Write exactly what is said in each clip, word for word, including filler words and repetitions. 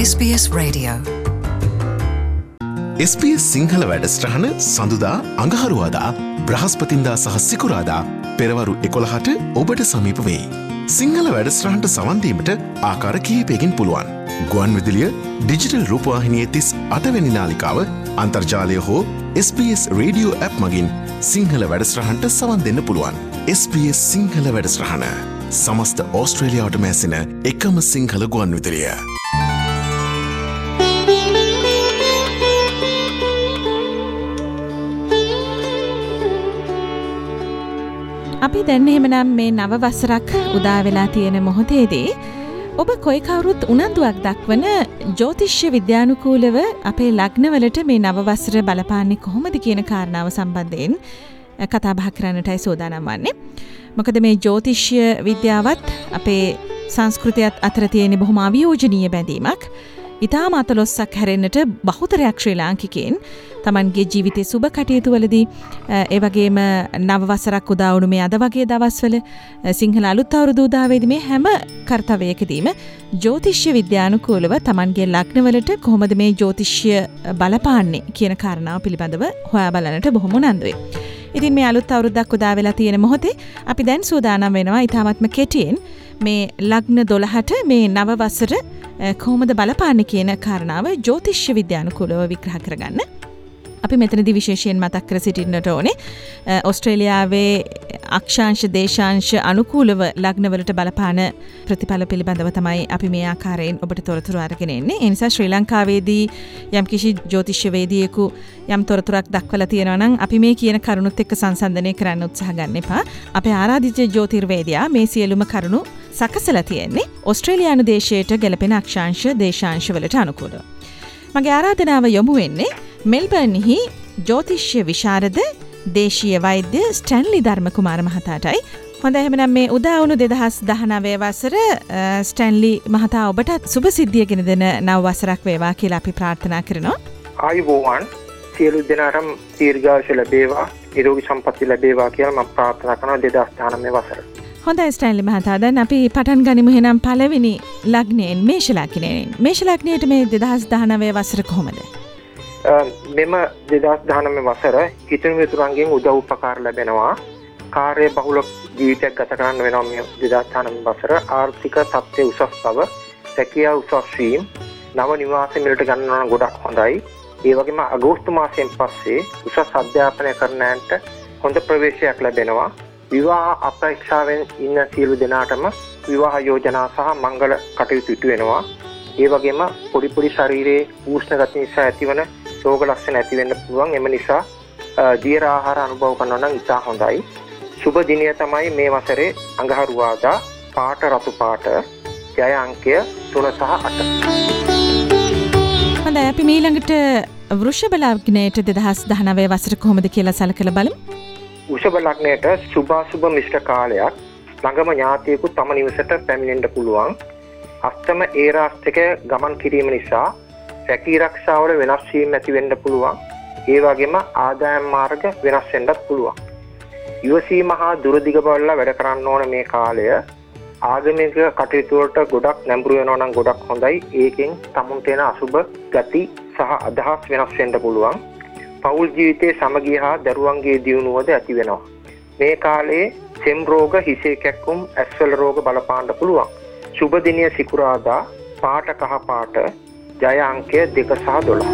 S B S Radio. S B S Sinhala වැඩසටහන සඳුදා අඟහරුවාදා බ්‍රහස්පතින්දා සහ සිකුරාදා පෙරවරු එකොළහට ඔබට සමීප වෙයි. සිංහල වැඩසටහනට සවන් දීමට ආකාර කිහිපයකින් පුළුවන්. ගුවන් විදුලිය ඩිජිටල් රූපවාහිනියේ තිස් අටවැනි නාලිකාව අන්තර්ජාලය හෝ S B S Radio app මගින් සිංහල වැඩසටහනට සවන් දෙන්න පුළුවන්. S B S සිංහල වැඩසටහන සමස්ත ඕස්ට්‍රේලියාවට මැසෙන එකම සිංහල ගුවන් විදුලිය. අපි දැන් එහෙමනම් මේ නව වසරක් උදා වෙලා තියෙන මොහොතේදී ඔබ කොයි කවුරුත් උනන්දුවක් දක්වන ජ්‍යොතිෂ්‍ය විද්‍යානුකූලව අපේ ලග්නවලට මේ නව වසර බලපාන්නේ කොහොමද කියන කාරණාව සම්බන්ධයෙන් කතා බහ කරන්නටයි සූදානම් වන්නේ. මොකද මේ ජ්‍යොතිෂ්‍ය විද්‍යාවත් අපේ සංස්කෘතියත් අතර තියෙන බොහොම අවියෝජනීය බැඳීමක්. ඉතාම අතලොස්සක් හැරෙන්නට බහුතරයක් ශ්‍රී ලාංකිකයන් තමන්ගේ ජීවිතයේ සුබ කටයුතු වලදී ඒ වගේම නව වසරක් උදා වුණු මේ අද වගේ දවස්වල සිංහල අලුත් අවුරුදු උදාවේදී මේ හැම කර්තව්‍යයකදීම ජ්‍යොතිෂ්‍ය විද්‍යානුකූලව තමන්ගේ ලග්නවලට කොහොමද මේ ජ්‍යොතිෂ්‍ය බලපාන්නේ කියන කාරණාව පිළිබඳව හොයා බලන්නට බොහොම උනන්දුයි. ඉතින් මේ අලුත් අවුරුද්දක් උදා වෙලා තියෙන මොහොතේ අපි දැන් සූදානම් වෙනවා ඊටාත්ම කෙටියෙන් මේ ලග්න දොළහට මේ නව වසර කොහොමද බලපාන්නේ කියන කාරණාව ජ්‍යොතිෂ්‍ය විද්‍යානුකූලව විග්‍රහ කරගන්න. අපි මෙතනදී විශේෂයෙන් මතක් කර සිටින්නට ඕනේ ඕස්ට්‍රේලියාවේ අක්ෂාංශ දේශාංශ අනුකූලව ලග්නවලට බලපාන ප්‍රතිඵල පිළිබඳව තමයි අපි මේ ආකාරයෙන් ඔබට තොරතුරු අරගෙන එන්නේ. ඒ නිසා ශ්‍රී ලංකාවේදී යම්කිසි ජ්‍යොතිෂ්‍ය වේදිකයෙකු යම් තොරතුරක් දක්වලා තියෙනවා නම් අපි මේ කියන කරුණුත් එක්ක සංසන්දනය කරන්න උත්සාහ ගන්න එපා. අපේ ආරාධිත ජ්‍යොතිර්වේදියා මේ සියලුම කරුණු සකසලා තියෙන්නේ ඕස්ට්‍රේලියානු දේශයට ගැලපෙන අක්ෂාංශ දේශාංශ වලට අනුකූලව. මගේ ආරාධනාව යොමු වෙන්නේ මෙල්බර්න්හි ජ්‍යොතිෂ්‍ය විශාරද දේශීය වෛද්‍ය ස්ටැන්ලි ධර්මකුමාර මහතාටයි. හොඳයි එහෙනම් මේ උදා වුණු දෙදහස් දහනවය වසර ස්ටැන්ලි මහතා ඔබට සුබ සිද්ධිය ගෙන දෙන නව වසරක් වේවා කියලා අපි ප්‍රාර්ථනා කරනවා. ආයුබෝවන් සියලු දෙනාටම දීර්ඝායුෂ ලැබේවා නිරෝගී සම්පන්නිය ලැබේවා කියලා මම ප්‍රාර්ථනා කරනවා දෙදහස් දහනවය වසර. හොඳයි ස්ටැන්ලි මහතා දැන් අපි පටන් ගනිමු එහෙනම් පළවෙනි ලග්නයෙන් මේෂ ලග්නයෙන්. මේෂ ලග්නයට මේ දෙදහස් දහනවය වසර කොහොමද? මෙම දෙදහස් දහනවය වසර කිතුණු මිතුරන්ගෙන් උදව් උපකාර ලැබෙනවා. කාර්ය බහුල ජීවිතයක් ගත කරන්න වෙනවා මේ දෙදහස් දහනවය වසර. ආර්ථික තත්ත්වය උසස් බව, රැකියාව උසස් වීම, නව නිවාස මිලට ගන්නවා නම් ගොඩක් හොඳයි. ඒ වගේම අගෝස්තු මාසයෙන් පස්සේ උසස් අධ්‍යාපනය කරන්නන්ට හොඳ ප්‍රවේශයක් ලැබෙනවා. විවාහ අපේක්ෂාවෙන් ඉන්න සියලු දෙනාටම විවාහ යෝජනා සහ මංගල කටයුතු ඉටු වෙනවා. ඒ වගේම පොඩි පොඩි ශරීරයේ උෂ්ණ ගති නිසා ඇතිවන රෝග ලක්ෂණ ඇති වෙන්න පුළුවන්. එම නිසා දියර ආහාර අනුභව කරනවා නම් ඉතා හොඳයි. සුබ දිනය තමයි මේ වසරේ අඟහරුවාදා. පාට රතු පාට. ජය අංකය තුන සහ අට. හොඳයි අපි ඊළඟට වෘෂභ ලග්නයට දෙදහස් දහනවය වසර කොහොමද කියලා සලකලා බලමු. වෘෂභ ලග්නයට සුභාසුභ මිශ්‍ර කාලයක්. ළඟම ඥාතියෙකු තම නිවසට පැමිණෙන්න පුළුවන්. අෂ්ටම ඒරාස්තික ගමන් කිරීම නිසා රැකී ආරක්ෂාවල වෙනස් වීම ඇති වෙන්න පුළුවන්. ඒ වගේම ආදායම් මාර්ග වෙනස් වෙන්නත් පුළුවන්. ඉවසීම හා දුරදිග බලලා වැඩ කරන්න ඕන මේ කාලය. ආගමික කටයුතු වලට ගොඩක් නැඹුරු වෙනවා නම් ගොඩක් හොඳයි. ඒකෙන් තමුන්ට එන අසුබ ගති සහ අදහස් වෙනස් වෙන්න පුළුවන්. පෞල් ජීවිතයේ සමගිය හා දරුවන්ගේ දියුණුවද ඇති වෙනවා. මේ කාලයේ සෙම් රෝග, හිසේ කැක්කුම්, ඇස්වල රෝග බලපාන්න පුළුවන්. සුබ දිනය සිකුරාදා. පාට කහ පාට. ජය අංකය දෙක සහ දොළහ.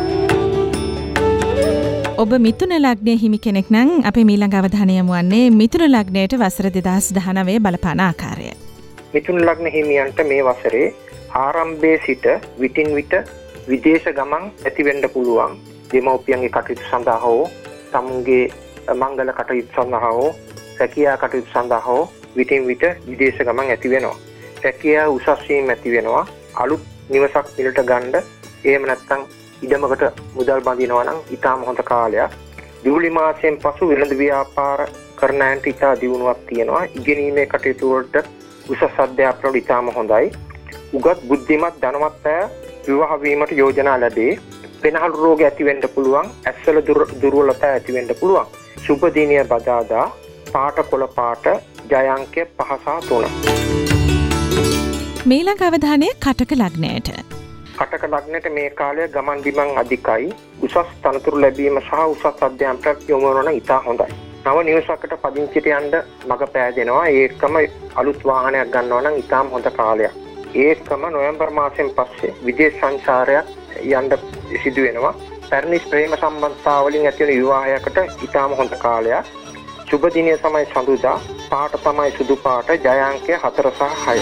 ඔබ මිථුන ලග්නයේ හිමි කෙනෙක් නම් අපේ ඊළඟ අවධානය යොමු වන්නේ මිථුන ලග්නයට වසර දෙදහස් දහනවය බලපාන ආකාරය. මිථුන ලග්න හිමියන්ට මේ වසරේ ආරම්භයේ සිට විටින් විට විදේශ ගමන් ඇති වෙන්න පුළුවන්. දෙමව්පියන්ගේ කටයුතු සඳහා හෝ තමුන්ගේ මංගල කටයුතු සඳහා හෝ රැකියා කටයුතු සඳහා හෝ විටින් විට විදේශ ගමන් ඇති වෙනවා. රැකියා උසස් වීම ඇති වෙනවා. අලුත් නිවසක් මිලට ගන්න එහෙම නැත්නම් ඉඩමකට මුදල් බඳිනවා නම් ඉතාම හොඳ කාලයක්. ජූලි මාසයෙන් පසු වෙළඳ ව්‍යාපාර කරන අයට ඉතා දියුණුවක් තියෙනවා. ඉගෙනීමේ කටයුතු වලට උසස් අධ්‍යාපන වල ඉතාම හොඳයි. උගත් බුද්ධිමත් ධනවත් අය විවාහ වීමට යෝජනා ලැබේ. පෙනහළු රෝග ඇති වෙන්න පුළුවන්. ඇස්වල දුර්වලතා ඇති වෙන්න පුළුවන්. සුබ දිනය බදාදා. පාට කොළ පාට. ජය අංකය පහ සහ තුන. මීළඟ අවධානය කටක ලග්නයට. කටක ලග්නයට මේ කාලය ගමන් බිමන් අධිකයි. උසස් තනතුරු ලැබීම සහ උසස් අධ්‍යාපනයට යොමු වෙනවා නම් ඉතා හොඳයි. නව නිවසකට පදිංචිට යන්න මඟ පෑදෙනවා. ඒකම අලුත් වාහනයක් ගන්නවා නම් ඉතාම හොඳ කාලයක්. ඒකම නොවැම්බර් මාසයෙන් පස්සේ විදේශ සංචාරයක් යන්න සිදු වෙනවා. පැරණි ප්‍රේම සම්බන්ධතාවලින් ඇති වෙන විවාහයකට ඉතාම හොඳ කාලයක්. සුබ දිනය තමයි සඳුදා. පාට තමයි සුදු පාට. ජය අංකය හතර සහ හය.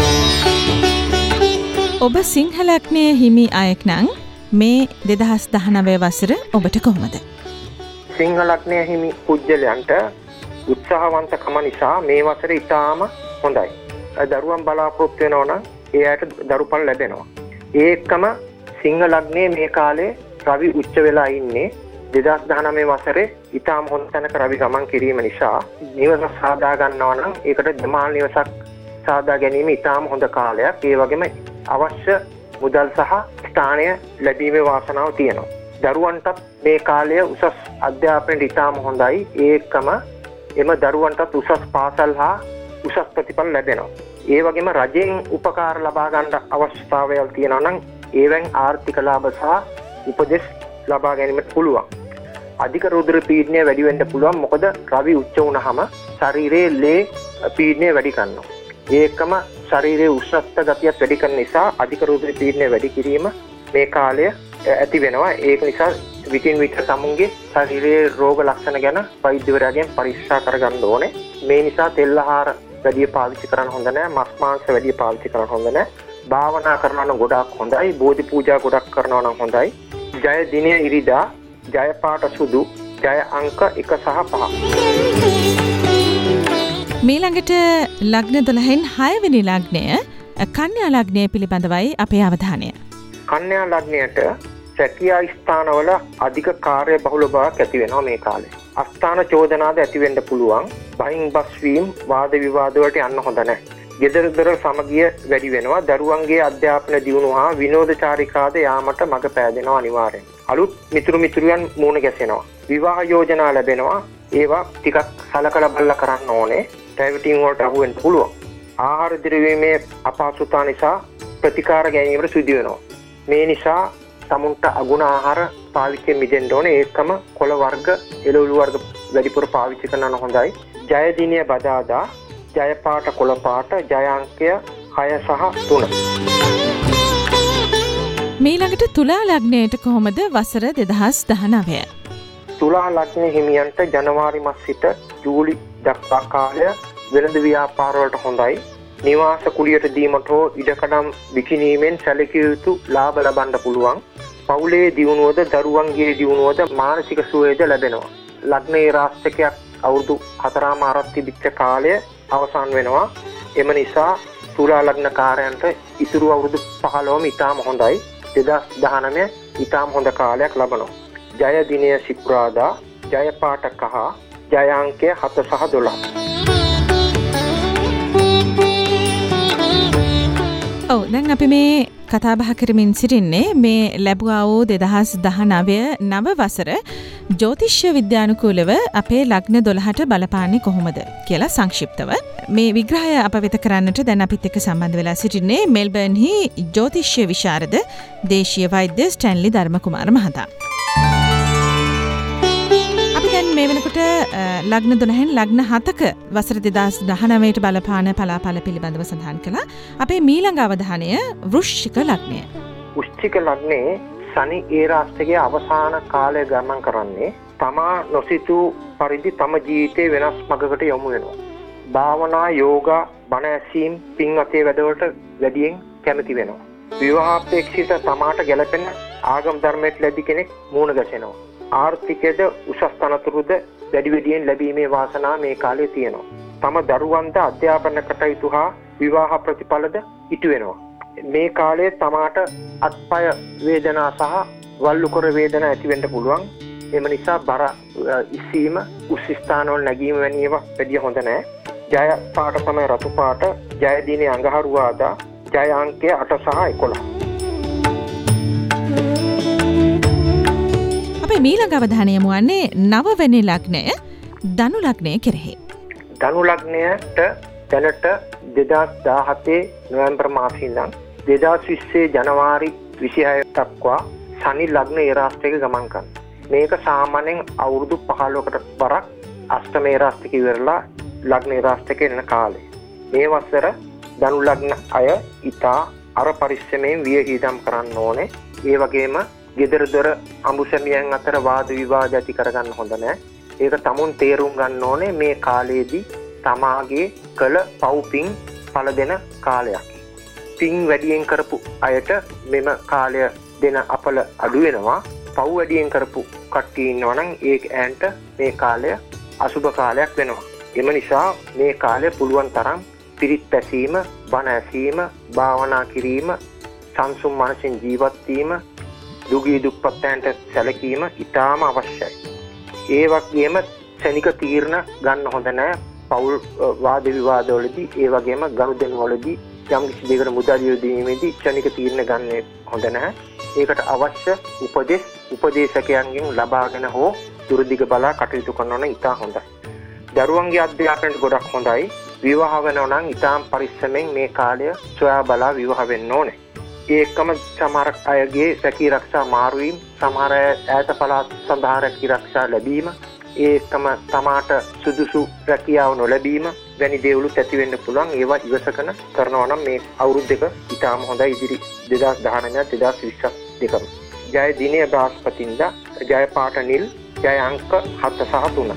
ඔබ සිංහලක්නය හිමි අයෙක් නම් මේ දෙදහස් දහනවය වසර ඔබට කොහොමද? සිංහලක්නය හිමි පුද්ගලයන්ට උත්සාහවන්තකම නිසා මේ වසර ඉතාම හොඳයි. දරුවන් බලාපොරොත්තු වෙනවා නම් ඒ අයට දරුපල් ලැබෙනවා. ඒකම සිංහලක්නයේ මේ කාලේ රවි උච්ච වෙලා ඉන්නේ. දෙදහස් දහනවය වසරේ ඉතාම හොඳ තැනක රවි ගමන් කිරීම නිසා නිවස සාදා ගන්නවා නම් ඒකට දෙමාල් නිවසක් සාදා ගැනීම ඉතාම හොඳ කාලයක්. ඒ වගේම අවශ්‍ය මුදල් සහ ස්ථානය ලැබීමේ වාසනාව තියෙනවා. දරුවන්ටත් මේ කාලය උසස් අධ්‍යාපනයට ඉතාම හොඳයි. ඒකම එම දරුවන්ටත් උසස් පාසල් හා උසස් ප්‍රතිඵල ලැබෙනවා. ඒ වගේම රජයෙන් උපකාර ලබා ගන්න අවස්ථාවල් තියෙනවා නම් ඒවෙන් ආර්ථික ලාභ සහ උපදෙස් ලබා ගැනීමට පුළුවන්. අධික රුධිර පීඩනය වැඩි වෙන්න පුළුවන්. මොකද රවි උච්ච වුණාම ශරීරයේ ලේ පීඩනය වැඩි කරනවා. ඒකම ශරීරයේ උෂ්ණත්ව ගතියත් වැඩි කරන නිසා අධික රුධිර පීඩනය වැඩි කිරීම මේ කාලය ඇති වෙනවා. ඒක නිසා විටින් විට තමුන්ගේ ශරීරයේ රෝග ලක්ෂණ ගැන වෛද්‍යවරයාගෙන් පරීක්ෂා කරගන්න ඕනේ. මේ නිසා තෙල් ආහාර වැඩි පාවිච්චි කරන්න හොඳ නැහැ. මස් මාංශ වැඩි පාවිච්චි කරන්න හොඳ නැහැ. භාවනා කරනවා නම් ගොඩාක් හොඳයි. බෝධි පූජා ගොඩක් කරනවා නම් හොඳයි. ජය දිනය ඉරිදා. ජය පාට සුදු. ජය අංක එක සහ පහ. මීළඟට ලග්න දොළහෙන් හයවෙනි ලග්නය කන්‍යා ලග්නය පිළිබඳවයි අපේ අවධානය. කන්‍යා ලග්නයට සැකියා ස්ථානවල අධික කාර්ය බහුල බවක් ඇති වෙනවා මේ කාලේ. අස්ථාන චෝදනාද ඇති වෙන්න පුළුවන්. බහින් බස් වීම වාද විවාද වලට යන්න හොඳ නැහැ. ගෙදර දොර සමගිය වැඩි වෙනවා. දරුවන්ගේ අධ්‍යාපන දියුණුව හා විනෝද චාරිකාද යාමට මඟ පෑදෙනවා අනිවාර්යෙන්. අලුත් මිතුරු මිතුරියන් මුණ ගැසෙනවා. විවාහ යෝජනා ලැබෙනවා. ඒවා ටිකක් සලකලා බලලා කරන්න ඕනේ. ඩයබටිස් වලට අහු වෙන්න පුළුවන්. ආහාර ද්‍රව්‍යමේ අපහසුතා නිසා ප්‍රතිකාර ගැනීමට සිදු වෙනවා. මේ නිසා සමුන්ට අගුණ ආහාර පාවිච්චි මිදෙන්න ඕනේ. ඒකම කොළ වර්ග, එළවලු වර්ග වැඩිපුර පාවිච්චි කරන්න හොඳයි. ජය දිනය බදාදා. ජය පාට කොළ පාට. ජය අංකය හය සහ තුන. මීළඟට තුලා ලග්නයට කොහොමද වසර දෙදහස් දහනවය? තුලා ලග්න හිමියන්ට ජනවාරි මාස සිට ජූලි දක්වා කාලය වෙළඳ ව්‍යාපාර වලට හොඳයි. නිවාස කුලියට දීමට හෝ ඉඩකඩම් විකිණීමෙන් සැලකිය යුතු ලාභ ලබන්න පුළුවන්. පවුලේ දියුණුවද දරුවන්ගේ දියුණුවද මානසික සුවයද ලැබෙනවා. ලග්නයේ රාශිකයක් අවුරුදු හතරම ආරක් තිබිච්ච කාලය අවසන් වෙනවා. එම නිසා තුලා ලග්න කාරයන්ට ඉතුරු අවුරුදු පහළොවම ඉතාම හොඳයි. දෙදහස් දහනවය ඉතාම හොඳ කාලයක් ලබනවා. ජය දිනය සිකුරාදා. ජය පාට කහ. ජය අංකය හත සහ දොළහ. ඔව් දැන් අපි මේ කතා බහ කරමින් සිටින්නේ මේ ලැබුවා වූ දෙදහස් දහනවය නව වසර ජ්‍යොතිෂ්‍ය විද්‍යානුකූලව අපේ ලග්න දොළහට බලපාන්නේ කොහොමද කියලා සංක්ෂිප්තව මේ විග්‍රහය අප වෙත කරන්නට දැන් අපිත් එක්ක සම්බන්ධ වෙලා සිටින්නේ මෙල්බර්න්හි ජ්‍යොතිෂ්‍ය විශාරද දේශීය වෛද්‍ය ස්ටැන්ලි ධර්මකුමාර මහතා. අපි දැන් මේ වෙනකොට ලග්න දොළහෙන් ලග්න හතක වසර දෙදහස් දහනවයට බලපාන පලාපල පිළිබඳව සඳහන් කළා. අපේ මීළඟ අවධානය වෘශ්චික ලග්නය. වෘශ්චික ලග්නයේ සනි ඒ රාශියේ අවසාන කාලය ගමන් කරන්නේ තමා නොසිතූ පරිදි තම ජීවිතේ වෙනස් මඟකට යොමු වෙනවා. භාවනා, යෝගා, බණ ඇසීම්, පින් අතේ වැඩවලට වැඩියෙන් කැමති වෙනවා. විවාහාපේක්ෂිත තමාට ගැළපෙන ආගම් ධර්මයට ලැබි කෙනෙක් මූණ ගැසෙනවා. ආර්ථිකයේද උසස් තනතුරුද වැඩි වැඩියෙන් ලැබීමේ වාසනාව මේ කාලේ තියෙනවා. තම දරුවන්ට අධ්‍යාපන කටයුතු හා විවාහ ප්‍රතිඵලද ඉටු වෙනවා. මේ කාලයේ තමාට අත්පය වේදනා සහ වල්ලුකර වේදනා ඇති වෙන්න පුළුවන්. එම නිසා බර ඉසීම, උස් ස්ථානවල නැගීම වැනි ඒවා වැඩි හොඳ නැහැ. ජය පාට තමයි රතු පාට. ජය දිනේ අඟහරුවාදා. ජය අංකය අට සහ එකොළහ. අපේ මීළඟ අවධානය යොමු වන්නේ නවවෙනි ලග්නය ධනු ලග්නය කෙරෙහි. ධනු ලග්නයට දැනට දෙදහස් දාහතේ නොවැම්බර් මාසයේ ඉඳන් දෙදහස් විස්සේ ජනවාරි විසිහය දක්වා ශනි ලග්න ඒරාස්තික ගමන් කරන. මේක සාමාන්‍යයෙන් අවුරුදු පහළොවකට වරක් අෂ්ටම ඒරාස්තික ඉවරලා ලග්න ඒරාස්තික එන කාලේ. මේ වසර ධනු ලග්න අය ඉතා අර පරිස්සමෙන් වියහිදම් කරන්න ඕනේ. ඒ වගේම ගෙදර දොර අඹුසැමියන් අතර වාද විවාද ඇති කරගන්න හොඳ නැහැ. ඒක තමුන් තේරුම් ගන්න ඕනේ මේ කාලයේදී තමාගේ කළ පව්පින් පළ දෙන කාලයක්. පින් වැඩියෙන් කරපු අයට මෙම කාලය දෙන අපල අඩු වෙනවා. පව් වැඩියෙන් කරපු කට්ටිය ඉන්නවා නම් ඒ ඈන්ට මේ කාලය අසුබ කාලයක් වෙනවා. එම නිසා මේ කාලය පුළුවන් තරම් පිරිත් පැසීම, බණ ඇසීම, භාවනා කිරීම, සංසුම් මනසින් ජීවත් වීම, දුගී දුප්පත්යන්ට සැලකීම ඉතාම අවශ්‍යයි. ඒ වගේම ශනික තීරණ ගන්න හොඳ නැහැ. පෞල් වාද විවාදවලදී ඒ වගේම ගනුදෙනුවලදී යම් කිසි දෙයකට මුදල් යොදීමේදී ශනික තීරණ ගන්න හොඳ නැහැ. ඒකට අවශ්‍ය උපදෙස් උපදේශකයන්ගෙන් ලබාගෙන හෝ දුරදිග බලා කටයුතු කරනවා නම් ඉතා හොඳයි. දරුවන්ගේ අධ්‍යාපනයට ගොඩක් හොඳයි. විවාහ වෙනවා නම් ඉතාම පරිස්සමෙන් මේ කාලය සොයා බලා විවාහ වෙන්න ඕනේ. ඒකම සමහර අයගේ රැකී ආරක්ෂා මාරුවීම, සමහර අය ඈත පළාත් සඳහා රැකී ආරක්ෂා ලැබීම, ඒකම තමාට සුදුසු රැකියාව නොලැබීම වැනි දේවලුත් ඇති වෙන්න පුළුවන්. ඒවා ඉවසකන කරනවා නම් මේ අවුරුදු දෙක ඉතාම හොඳයි. ඉදිරි දෙදාස් දහනවය දෙදාස් විස්ස දෙකම. ජය දිනය බ්‍රහස්පතින්දා, ජය පාට නිල්, ජය අංක හත සහ තුන.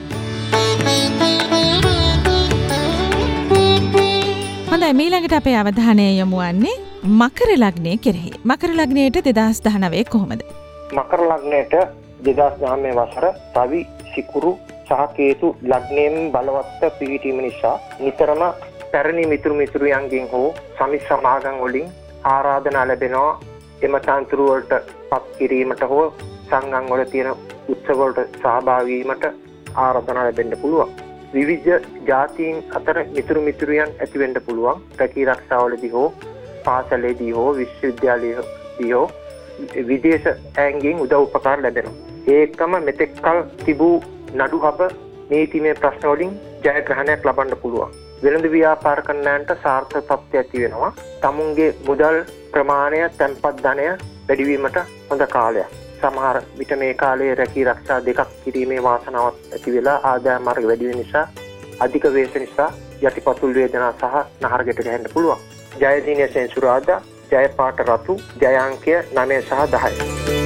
හොඳයි, මීළඟට අපේ අවධානය යොමු වන්නේ මකර ලග්නය කෙරෙහි. මකර ලග්නයට දෙදාස් දහනවය කොහොමද? මකර ලග්නයට දෙදාස් දහනවය වසර රවි, සිකුරු සහ කේතු ලග්නයෙන් බලවත්ව පිහිටීම නිසා නිතරම පැරණි මිතුරු මිතුරියන්ගෙන් හෝ සමිස් සමාගම් වලින් ආරාධනා ලැබෙනවා. එම තන්තුරු වලට පත් කිරීමට හෝ සංගම් වල තියෙන උත්සව වලට සහභාගී වීමට ආරාධනා ලැබෙන්න පුළුවන්. විවිධ ජාතීන් අතර මිතුරු මිතුරියන් ඇති වෙන්න පුළුවන්. රැකී ආරක්ෂාවලදී හෝ පාසලේදී හෝ විශ්වවිද්‍යාලයේදී හෝ විදේශ ඈන්ගෙන් උදව් උපකාර ලැබෙනවා. ඒකම මෙතෙක් කල තිබූ නඩුහබ නීතිමය ප්‍රශ්න වලින් ජයග්‍රහණයක් ලබන්න පුළුවන්. වෙළඳ ව්‍යාපාර කරන්නන්ට සාර්ථකත්වයක් ඇති වෙනවා. තමුන්ගේ මුදල් ප්‍රමාණය, තැන්පත් ධනය වැඩි වීමට හොඳ කාලයක්. සමහර විට මේ කාලයේ රැකී ආරක්ෂා දෙකක් කිරීමේ වාසනාවක් ඇති වෙලා ආදායම් මාර්ග වැඩි වෙන නිසා අධික වේශ නිසා යටිපතුල් වේදනා සහ නහරගට ගහන්න පුළුවන්. ජය දිනය සෙන්සුරාදා, ජය පාට රතු, ජය අංකය නවය සහ දහය.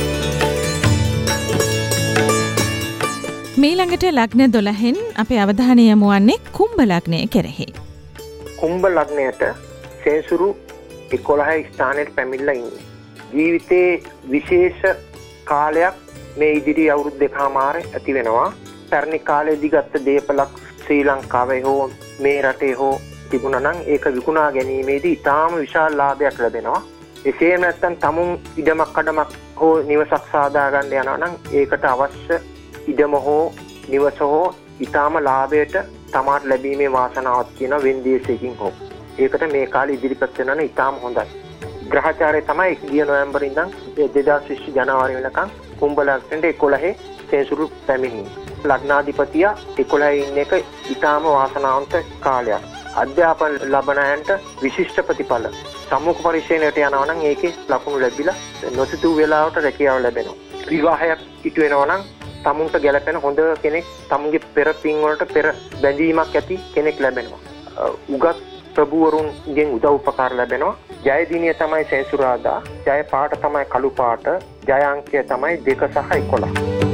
මීළඟට ලග්න දොළහෙන් අපේ අවධානය යොමු වන්නේ කුම්භ ලග්නය කෙරෙහි. කුම්භ ලග්නයට සෙන්සුරු එකොළහයි ස්ථානයට පැමිණලා ඉන්නේ. ජීවිතේ විශේෂ කාලයක් මේ ඉදිරි අවුරුදු දෙකමාරේ ඇති වෙනවා. පැරණි කාලේදී ගත්ත දේපලක් ශ්‍රී ලංකාවේ හෝ මේ රටේ හෝ තිබුණා නම් ඒක විකුණා ගැනීමේදී ඉතාම විශාල ලාභයක් ලැබෙනවා. එසේම නැත්නම් තමුන් ඉඩමක් කඩමක් හෝ නිවසක් සාදා ගන්න යනවා නම් ඒකට අවශ්‍ය ඉඩම හෝ නිවස හෝ ඉතාම ලාභයට තමාට ලැබීමේ වාසනාවක් තියෙන වෙන්දේශයකින් හෝ ඒකට මේ කාලේ ඉදිරිපත් වෙනවා නම් ඉතාම හොඳයි. ග්‍රහචාරය තමයි ගිය නොවැම්බර් ඉඳන් දෙදාස් විස්ස ජනවාරි වෙනකන් කුම්භ ලග්නයට එකොළහේ සෙන්සුරු පැමිණි. ලග්නාධිපතියා එකොළහේ ඉන්න එක ඉතාම වාසනාවන්ත කාලයක්. අධ්‍යාපන ලබනයන්ට විශිෂ්ට ප්‍රතිඵල. සම්මුඛ පරීක්ෂණයට යනවා නම් ඒකේ ලකුණු ලැබිලා නොසිතූ වේලාවට රැකියාව ලැබෙනවා. විවාහයක් ඉටු වෙනවා නම් තමුන්ට ගැලපෙන හොඳ කෙනෙක්, තමුන්ගේ පෙර පින් වලට පෙර බැඳීමක් ඇති කෙනෙක් ලැබෙනවා. උගත් ප්‍රභූවරුන්ගෙන් උදව් උපකාර ලැබෙනවා. ජය දිනය තමයි සෙන්සුරාදා, ජය පාට තමයි කළු පාට, ජය අංකය තමයි දෙක සහ එකොළහ.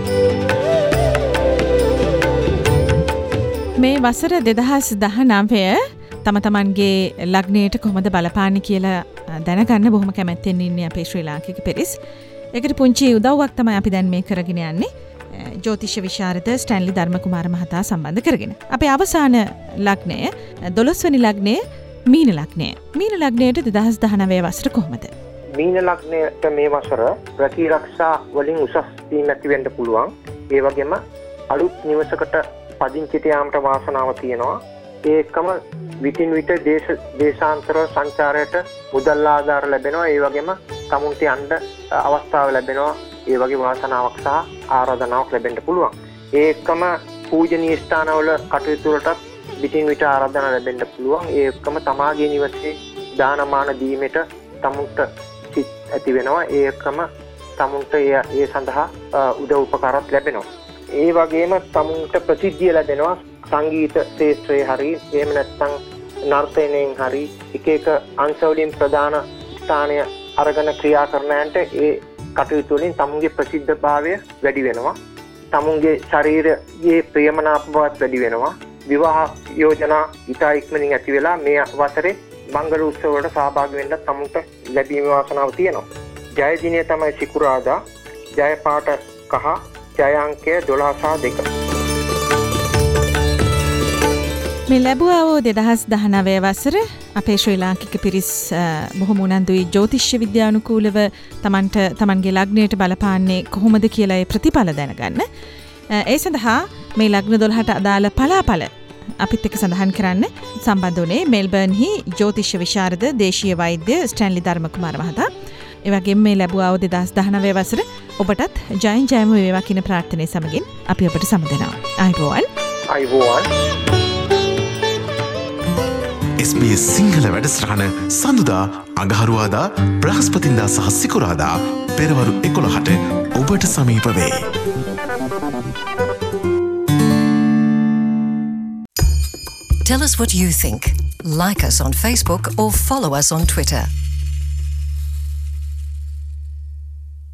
මේ වසර දෙදහස් දහනවය තම තමන්ගේ ලග්නයට කොහොමද බලපාන්නේ කියලා දැනගන්න බොහොම කැමැත්තෙන් ඉන්නේ අපේ ශ්‍රී ලාංකික පිරිස්. ඒකට පුංචි උදව්වක් තමයි අපි දැන් මේ කරගෙන යන්නේ. ජ්‍යොතිෂ විශාරද ස්ටැන්ලි ධර්මකුමාර මහතා සම්බන්ධ කරගෙන. අපේ අවසාන ලග්නය දොළොස් වෙනි ලග්නය මීන ලග්නය. මීන ලග්නයට දෙදහස් දහනවය වසර කොහොමද? මීන ලග්නයට මේ වසර රැකී ආරක්ෂා වලින් උසස් වීම ඇති වෙන්න පුළුවන්. ඒ වගේම අලුත් නිවසකට පදිංචිට යාමට වාසනාව තියෙනවා. ඒකම විටින් විට දේශ දේශාන්තර සංචාරයට මුදල් ආධාර ලැබෙනවා. ඒ වගේම තමුන්ට යන්න අවස්ථාව ලැබෙනවා. ඒ වගේ වාසනාවක් සහ ආරාධනාවක් ලැබෙන්න පුළුවන්. ඒකම පූජනීය ස්ථානවල කටයුතු වලට විටින් විට ආරාධනා ලැබෙන්න පුළුවන්. ඒකම තමාගේ නිවසේ දානමාන දීමට තමුන්ට සිත් ඇති වෙනවා. ඒකම තමුන්ට ඒ සඳහා උදව් උපකාරත් ලැබෙනවා. ඒ වගේම තමුන්ට ප්‍රසිද්ධිය ලැබෙනවා සංගීත ශාස්ත්‍රයේ හරි එහෙම නැත්නම් නර්තනයෙන් හරි එක එක අංශවලින් ප්‍රධාන ස්ථානය අරගෙන ක්‍රියා කරනයන්ට ඒ කටයුතු වලින් තමුන්ගේ ප්‍රසිද්ධභාවය වැඩි වෙනවා. තමුන්ගේ ශරීරයේ ප්‍රියමනාප බවත් වැඩි වෙනවා. විවාහ යෝජනා ඉතා ඉක්මනින් ඇති වෙලා මේ වසරේ මංගල උත්සව වලට සහභාගී වෙන්න තමුන්ට ලැබීමේ වාසනාව තියෙනවා. ජය දිනය තමයි සිකුරාදා. ජය පාට කහ, ජය අංකය දොළහ සහ දෙක. මේ ලැබුවාවෝ දෙදහස් දහනවය වසර අපේ ශ්‍රී ලාංකික පිරිස් බොහොම උනන්දුයි ජ්‍යොතිෂ්‍ය විද්‍යානුකූලව තමන්ට තමන්ගේ ලග්නයට බලපාන්නේ කොහොමද කියලා ඒ ප්‍රතිඵල දැනගන්න. ඒ සඳහා මේ ලග්න දොළහට අදාළ පලාඵල අපිත් එක්ක සඳහන් කරන්න සම්බන්ධ වුණේ මෙල්බර්න්හි ජ්‍යොතිෂ්‍ය විශාරද දේශීය වෛද්‍ය ස්ටැන්ලි ධර්මකුමාර මහතා. ඒ වගේම මේ ලැබුවාවෝ දෙදහස් දහනවය වසර ඔබටත් ජයෙන් ජයම වේවා කියන ප්‍රාර්ථනාව සමගින් අපි ඔබට සමු දෙනවා. ආයුබෝවන්. ආයුබෝවන්. එස් බී එස් සිංහල වැඩසටහන සඳුදා අඟහරුවාදා බ්‍රහස්පතින්දා සහ සිකුරාදා පෙරවරු එකොළහට ඔබට සමීප වේ. Tell us what you think. Like us on Facebook or follow us on Twitter.